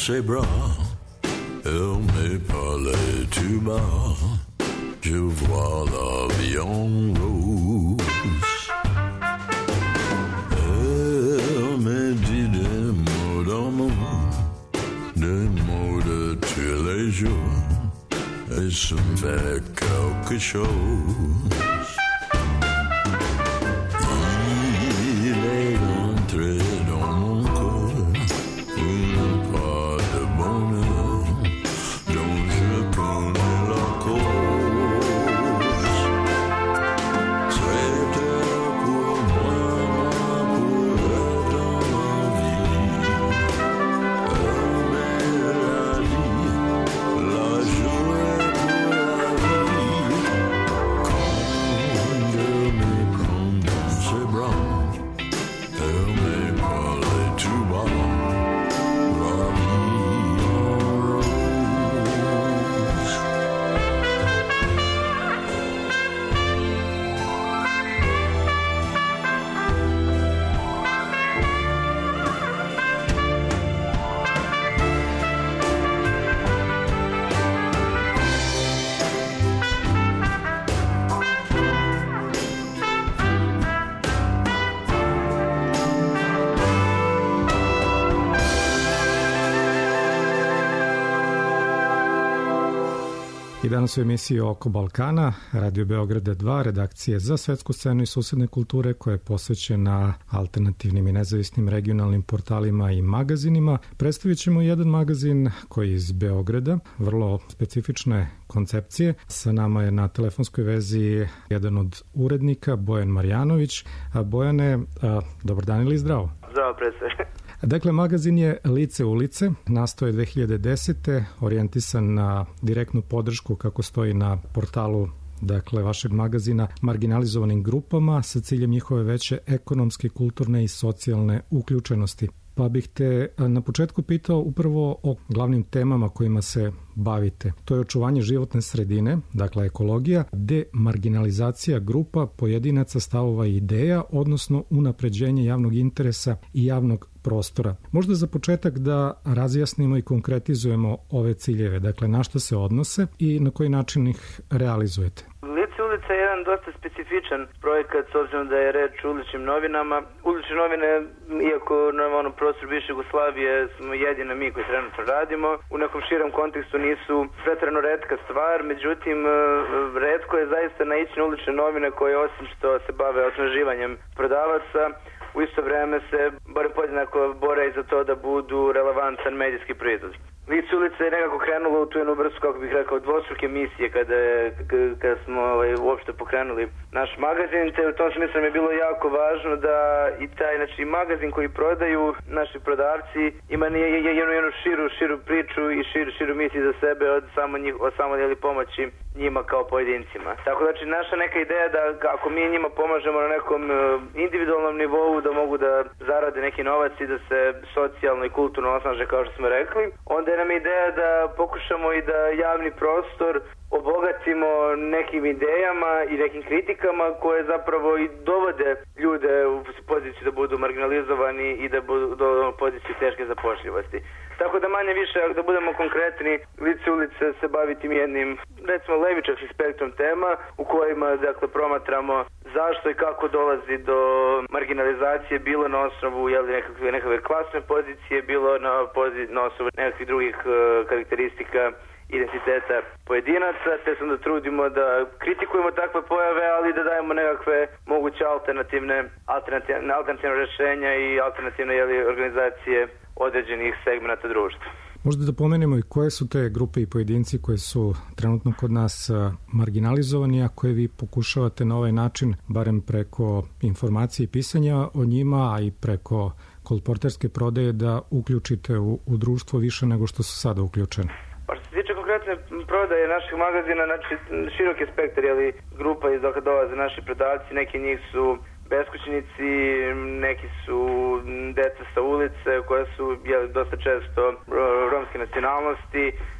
ses bras, elle me parlait tout bas, je vois la vie en rose. Elle me dit des mots d'amour, des mots de tous les jours, et ça me fait quelque chose. Il est entré dans mon cœur une part de bonheur dont je connais la cause. C'était pour moi, pour être dans ma vie. Elle me l'a dit, la joie pour la vie. Quand je me prends dans ses bras, elle me parlait tout bas, la vie en rose. I danas u emisiji Oko Balkana, Radio Beograda dva, redakcije za svetsku scenu i susedne kulture koja je posvećena alternativnim i nezavisnim regionalnim portalima i magazinima. Predstavit ćemo jedan magazin koji je iz Beograda, vrlo specifične koncepcije. Sa nama je na telefonskoj vezi jedan od urednika, Bojan Marjanović. A Bojane, a, dobar dan ili zdravo? Zdravo, predstavlja. Dakle, magazin je Lice ulice, nastao je dve hiljade desete. orijentisan na direktnu podršku, kako stoji na portalu dakle vašeg magazina, marginalizovanim grupama sa ciljem njihove veće ekonomske, kulturne i socijalne uključenosti. Pa bih te na početku pitao upravo o glavnim temama kojima se bavite. To je očuvanje životne sredine, dakle ekologija, demarginalizacija grupa, pojedinaca, stavova i ideja, odnosno unapređenje javnog interesa i javnog prostora. Možda za početak da razjasnimo i konkretizujemo ove ciljeve, dakle na što se odnose i na koji način ih realizujete. Lice ulica je jedan dosta specifičan projekat s obzirom da je reč o uličnim novinama. Ulične novine, iako na onom prostoru bivše Jugoslavije smo jedina mi koji trenutno radimo, u nekom širem kontekstu nisu pretjerano retka stvar, međutim retko je zaista naići na ulične novine koje osim što se bave osnaživanjem prodavaca, u isto vreme se barem podjednako bore i za to da budu relevantan medijski proizvod. Lice ulice je nekako krenulo u tu jednu vrstu, kako bih rekao, dvostruke misije kada, je, kada smo ovaj, uopšte pokrenuli naš magazin, te u tom smislu mi je bilo jako važno da i taj znači, magazin koji prodaju naši prodavci ima jednu, jednu širu, širu priču i širu, širu misiju za sebe od samo, njih, od samo jeli, pomoći njima kao pojedincima. Tako znači naša neka ideja da ako mi njima pomažemo na nekom individualnom nivou da mogu da zarade neki novac i da se socijalno i kulturno osnaže kao što smo rekli, onda je nam ideja da pokušamo i da javni prostor obogatimo nekim idejama i nekim kritikama koje zapravo i dovode ljude u poziciju da budu marginalizovani i da budu do poziciju teške zapošljivosti. Tako da manje više, da budemo konkretni, Lice ulice se bavi tim jednim, recimo, levičarskim spektrom tema u kojima, dakle, promatramo zašto i kako dolazi do marginalizacije, bilo na osnovu jel, nekakve, nekakve klasne pozicije, bilo na, poziv, na osnovu nekakvih drugih uh, karakteristika identiteta pojedinaca, te se onda trudimo da kritikujemo takve pojave, ali da dajemo nekakve moguće alternativne, alternativne, alternativne rješenja i alternativne jeli, organizacije određenih segmenta društva. Možda da pomenemo i koje su te grupe i pojedinci koji su trenutno kod nas marginalizovani, a koje vi pokušavate na ovaj način, barem preko informacije i pisanja o njima, a i preko kolporterske prodaje, da uključite u, u društvo više nego što su sada uključeni? Pa što se tiče konkretne prodaje naših magazina, znači širok je spektar, jeli, grupa iz dok dolaze naši prodavci, neki njih su beskućnici, neki su deca sa ulice koja su jeli, dosta često romske nacionalnosti,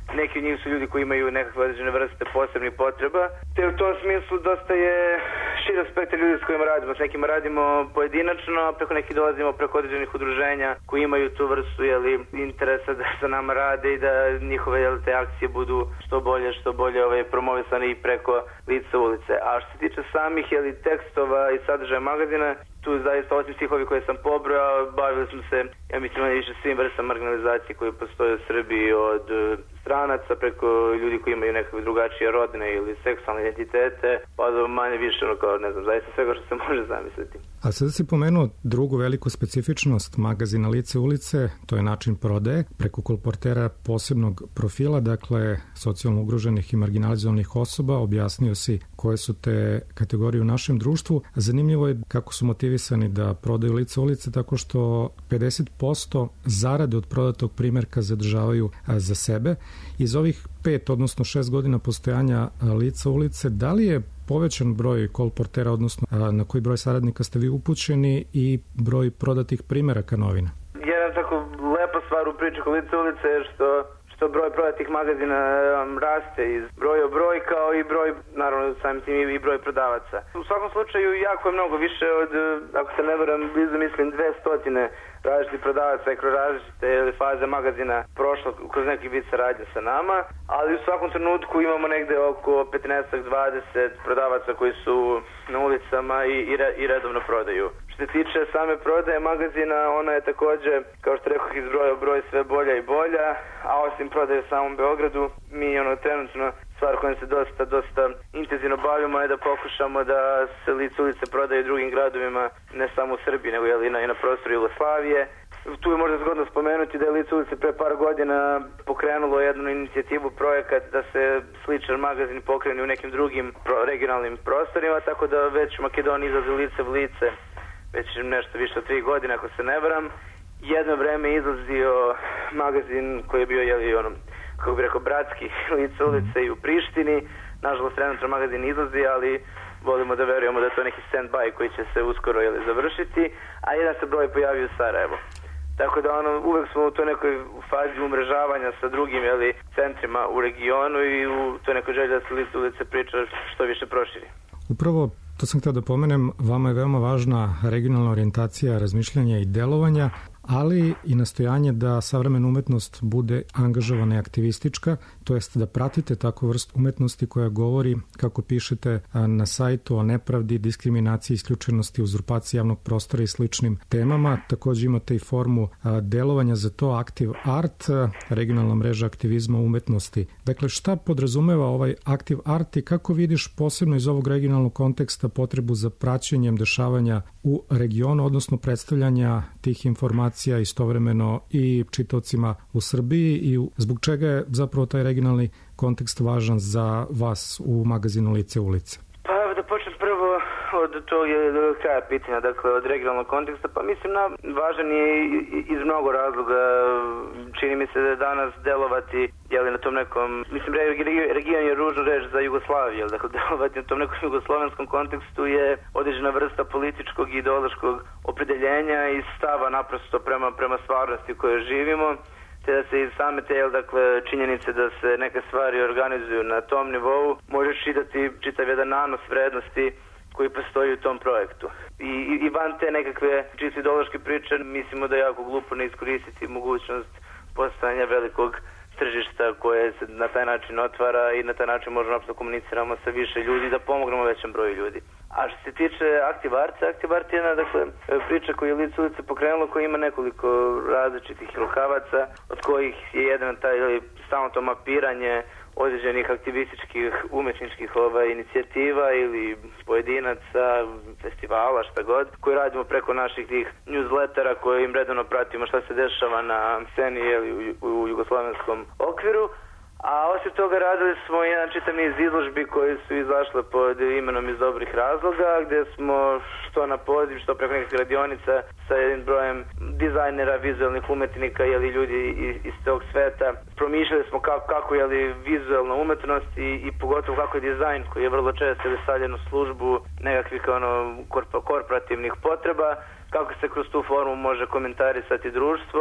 neki od njih su ljudi koji imaju nekakve određene vrste posebnih potreba. Te u tom smislu dosta je širok spektar ljudi s kojima radimo. S nekima radimo pojedinačno, preko nekih dolazimo preko određenih udruženja koji imaju tu vrstu jeli, interesa da sa nama rade i da njihove jeli, te akcije budu što bolje, što bolje ovaj, promovisane i preko lica ulice. A što se tiče samih jeli, tekstova i sadržaja magazina, tu zaista osim svih ovih koje sam pobrao, bavili smo se, ja mislim, više svim vrstama marginalizacije koje postoje u Srbiji, od stranaca preko ljudi koji imaju nekakve drugačije rodne ili seksualne identitete, pa do manje više, ono kao, ne znam, zaista svega što se može zamisliti. A sada si pomenuo drugu veliku specifičnost magazina Lice ulice, to je način prodaje preko kolportera posebnog profila, dakle socijalno ugroženih i marginalizovanih osoba. Objasnio si koje su te kategorije u našem društvu. Zanimljivo je kako su motivisani da prodaju Lice ulice, tako što pedeset posto zarade od prodatog primjerka zadržavaju za sebe. Iz ovih pet, odnosno šest godina postojanja Lica ulice, da li je povećan broj kolportera, odnosno na koji broj saradnika ste vi upućeni i broj prodatih primjeraka novina? Jedna tako lepa stvar u priči o Lice ulice je što što broj prodatih magazina um, raste iz broja u broj, kao i broj, naravno samim tim i broj prodavaca. U svakom slučaju jako je mnogo više od, ako se ne varam, blizu mislim dve stotine različitih prodavaca i kroz različite faze magazina prošlo kroz neki vid saradnje sa nama, ali u svakom trenutku imamo negde oko petnaest do dvadeset prodavaca koji su na ulicama i, i, re, i redovno prodaju. Što se tiče same prodaje magazina, ona je takođe, kao što rekoh, iz broja u broj sve bolja i bolja, a osim prodaje u samom Beogradu, mi ono trenutno stvar kojom se dosta, dosta intenzivno bavimo je da pokušamo da se Lice ulice prodaju drugim gradovima, ne samo u Srbiji, nego i na, i na prostoru Jugoslavije. Tu je možda zgodno spomenuti da je Lice ulice pre par godina pokrenulo jednu inicijativu, projekat da se sličan magazin pokrene u nekim drugim pro, regionalnim prostorima, tako da već u Makedoniji izlazi Lice v lice već nešto više od tri godine, ako se ne varam. Jedno vreme izlazio magazin koji je bio, jeli, ono, kako bih rekao, bratski Lice ulice i u Prištini. Nažalost, trenutno magazin izlazi, ali volimo da verujemo da je to neki stand-by koji će se uskoro, jeli, završiti, a jedan se broj pojavio u Sarajevo. Tako da ono, uvek smo u toj nekoj fazi umrežavanja sa drugim, jeli, centrima u regionu i u toj nekoj želji da se Lice ulice priča što više proširi. Upravo to sam htio da pomenem, vama je veoma važna regionalna orijentacija razmišljanja i delovanja, ali i nastojanje da savremena umetnost bude angažovana i aktivistička, to jest da pratite takvu vrstu umetnosti koja govori, kako pišete na sajtu, o nepravdi, diskriminaciji, isključenosti, uzurpaciji javnog prostora i sličnim temama. Takođe imate i formu delovanja za to, Active Art, regionalna mreža aktivizma umetnosti. Dakle, šta podrazumeva ovaj Active Art i kako vidiš posebno iz ovog regionalnog konteksta potrebu za praćenjem dešavanja u regionu, odnosno predstavljanja tih informacija istovremeno i čitaocima u Srbiji i zbog čega je zapravo taj regionalni kontekst važan za vas u magazinu Lice ulice? Pa da počnem prvo od tog kraja pitanja, dakle od regionalnog konteksta, pa mislim na važan je iz mnogo razloga. Čini mi se da je danas delovati, jeli, na tom nekom, mislim, region je ružna reč za Jugoslaviju, dakle delovati na tom nekom jugoslovenskom kontekstu je određena vrsta političkog i ideološkog opredeljenja i stava naprosto prema, prema stvarnosti u kojoj živimo, te da se iz same te, dakle, činjenice da se neke stvari organizuju na tom nivou, možeš čitati čitav jedan nanos vrednosti koji postoji u tom projektu. I, i van te nekakve čisto ideološke priče mislimo da je jako glupo ne iskoristiti mogućnost postojanja velikog tržišta koje se na taj način otvara i na taj način možemo apsolutno komuniciramo sa više ljudi da pomognemo većem broju ljudi. A što se tiče Active Art, Active Art je jedna, dakle, priča koju je Lice ulice pokrenulo, koja ima nekoliko različitih rukavaca, od kojih je jedan taj, ili stalno to mapiranje određenih aktivističkih, umetničkih ovaj, inicijativa ili pojedinaca, festivala, šta god, koji radimo preko naših tih newslettera koje im redovno pratimo šta se dešava na sceni ili u, u jugoslovenskom okviru. A osim toga radili smo jedan čitav niz izložbi koje su izašle pod imenom Iz dobrih razloga, gde smo što na poziv, što preko nekih radionica sa jednim brojem dizajnera, vizualnih umetnika ili ljudi iz, iz tog sveta. Promišljali smo kako, kako je li vizualna umetnost i, i pogotovo kako je dizajn koji je vrlo često ili stavljen u službu nekakvih ono, korporativnih potreba, kako se kroz tu formu može komentarisati društvo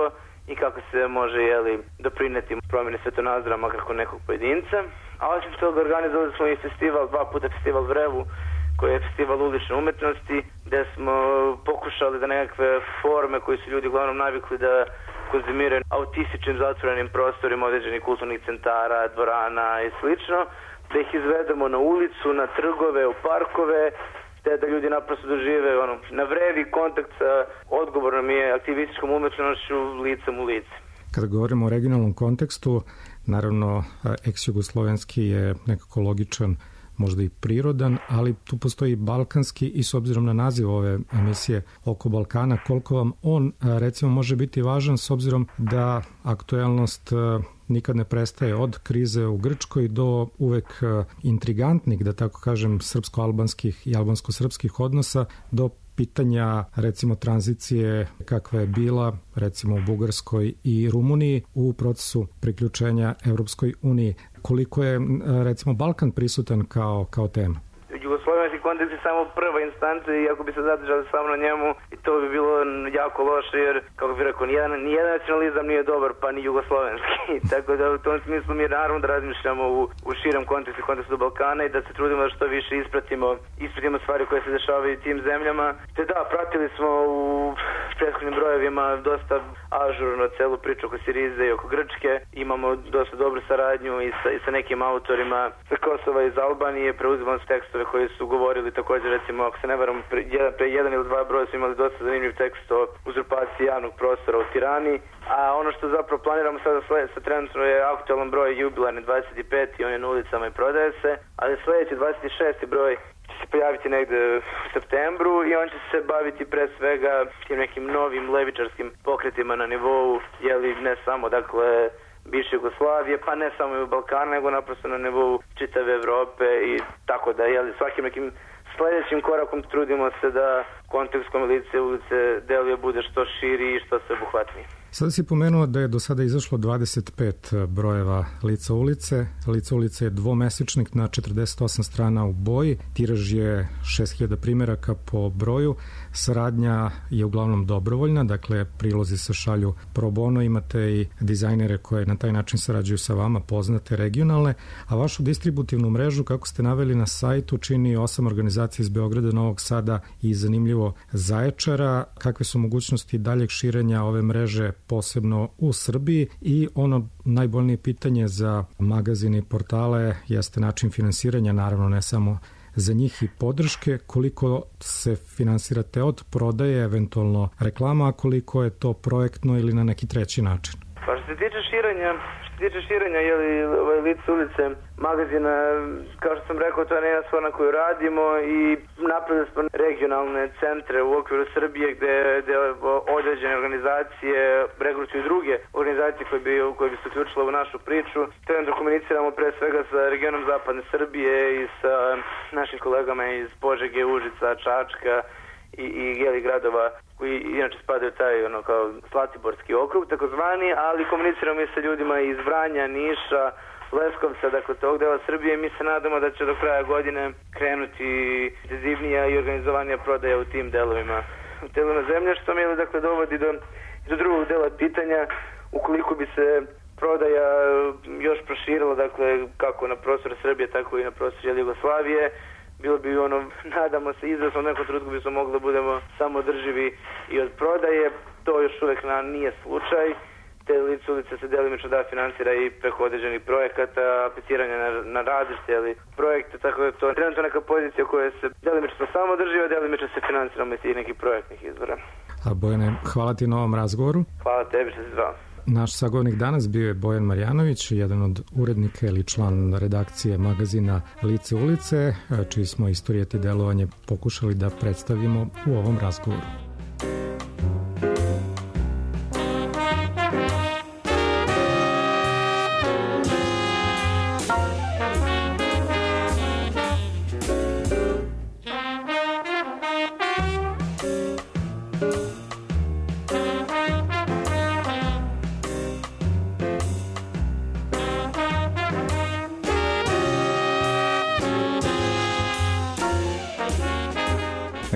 i kako se može jeli, doprineti promjene svetonazora makar nekog pojedinca. A osim toga organizovali smo i festival, dva puta festival Vrevu, koji je festival ulične umetnosti, gde smo pokušali da nekakve forme koje su ljudi uglavnom navikli da konzumiraju autističnim zatvorenim prostorima određenih kulturnih centara, dvorana i slično, da ih izvedemo na ulicu, na trgove, u parkove, te da ljudi naprosto dožive ono, na Vrevi kontakt sa odgovornom i aktivističkom umetnošću licem u lice. Kada govorimo o regionalnom kontekstu, naravno ex-jugoslovenski je nekako logičan, možda i prirodan, ali tu postoji i balkanski i s obzirom na naziv ove emisije Oko Balkana, koliko vam on recimo može biti važan s obzirom da aktuelnost nikad ne prestaje od krize u Grčkoj do uvek intrigantnih, da tako kažem, srpsko-albanskih i albansko-srpskih odnosa do pitanja recimo tranzicije kakva je bila recimo u Bugarskoj i Rumuniji u procesu priključenja Evropskoj uniji. Koliko je recimo Balkan prisutan kao, kao tema? Jugoslovenski kontekst je samo prva instanca i ako bi se zadržali samo na njemu, i to bi bilo jako loše jer, kako bih rekao, nijedan, nijedan nacionalizam nije dobar, pa ni jugoslovenski. Tako da u tom smislu mi naravno da razmišljamo u, u širem kontekstu, kontekstu Balkana i da se trudimo da što više ispratimo, ispratimo stvari koje se dešavaju u tim zemljama. Te da, pratili smo u prethodnim brojevima dosta ažurno celu priču oko Sirize i oko Grčke. Imamo dosta dobru saradnju i sa, i sa nekim autorima sa Kosova i iz Albanije, preuzimamo tekstove koji su govorili također, recimo, ako se ne varam, pre jedan, pre jedan ili dva broja su imali dosta zanimljiv tekst o uzurpaciji javnog prostora u Tirani, a ono što zapravo planiramo sada sa trenutno je aktualan broj jubilarni dvadeset pet i on je na ulicama i prodaje se, ali sljedeći dvadeset šesti broj će se pojaviti negde u septembru i on će se baviti pre svega tim nekim novim levičarskim pokretima na nivou, jeli ne samo, dakle, bivše Jugoslavije, pa ne samo i u Balkanu, nego naprosto na nivou čitave Evrope i tako da, jeli, svakim nekim sljedećim korakom trudimo se da kontekst lice ulice deluje bude što širi i što sve obuhvatniji. Sada si pomenuo da je do sada izašlo dvadeset pet brojeva Lica ulice. Lica ulice je dvomesečnik na četrdeset osam strana u boji. Tiraž je šest hiljada primjeraka po broju. Saradnja je uglavnom dobrovoljna, dakle prilozi se šalju pro bono. Imate i dizajnere koje na taj način sarađuju sa vama, poznate regionalne. A vašu distributivnu mrežu, kako ste naveli na sajtu, čini osam organizacija iz Beograda, Novog Sada i zanimljivo Zaječara. Kakve su mogućnosti daljeg širenja ove mreže posebno u Srbiji i ono najbolnije pitanje za magazine i portale jeste način finansiranja, naravno ne samo za njih i podrške, koliko se finansirate od prodaje, eventualno reklama, a koliko je to projektno ili na neki treći način? Pa što se tiče širenja, što se tiče širenja, jeli, ovaj Lice ulice magazina, kao što sam rekao, to je jedna stvar na koju radimo i napravili smo regionalne centre u okviru Srbije gde, gde određene organizacije regrutuju druge organizacije koje bi, koje bi se uključile u našu priču. Trenutno komuniciramo pre svega sa regionom zapadne Srbije i sa našim kolegama iz Požege, Užica, Čačka i, i jeli gradova koji inače spadaju taj ono kao Zlatiborski okrug takozvani, ali komuniciramo i sa ljudima iz Vranja, Niša, Leskovca, dakle tog dela Srbije. Mi se nadamo da će do kraja godine krenuti intenzivnija i organizovanija prodaja u tim delovima, u delovima zemlje, što mi dakle dovodi do, do drugog dela pitanja, ukoliko bi se prodaja još proširila, dakle kako na prostor Srbije, tako i na prostor Jugoslavije, bilo bi ono, nadamo se, izrazno u nekom trenutku bi smo mogli da budemo samodrživi i od prodaje. To još uvek na, nije slučaj. Te Lice ulice se delimično da finansira i preko određenih projekata, apliciranja na, na različite projekte, tako da to je trenutno neka pozicija koja se delimično samodrživa, delimično se finansiramo iz tih nekih projektnih izvora. A Bojane, hvala ti na ovom razgovoru. Hvala tebi što si zvao. Naš sagovornik danas bio je Bojan Marjanović, jedan od urednika ili član redakcije magazina Lice ulice, čiji smo istorijat i delovanje pokušali da predstavimo u ovom razgovoru.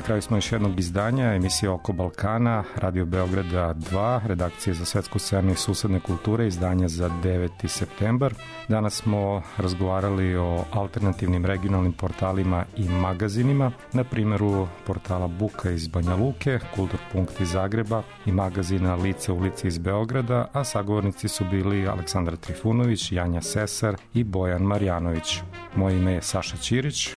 kraju smo još jednog izdanja emisije Oko Balkana, Radio Beograda dva, redakcije za svetsku scenu i susedne kulture, izdanja za deveti septembar. Danas smo razgovarali o alternativnim regionalnim portalima i magazinima, na primjeru portala Buka iz Banja Luke, Kulturpunkt iz Zagreba i magazina Lice ulici iz Beograda, a sagovornici su bili Aleksandar Trifunović, Janja Sesar i Bojan Marjanović. Moje ime je Saša Ćirić.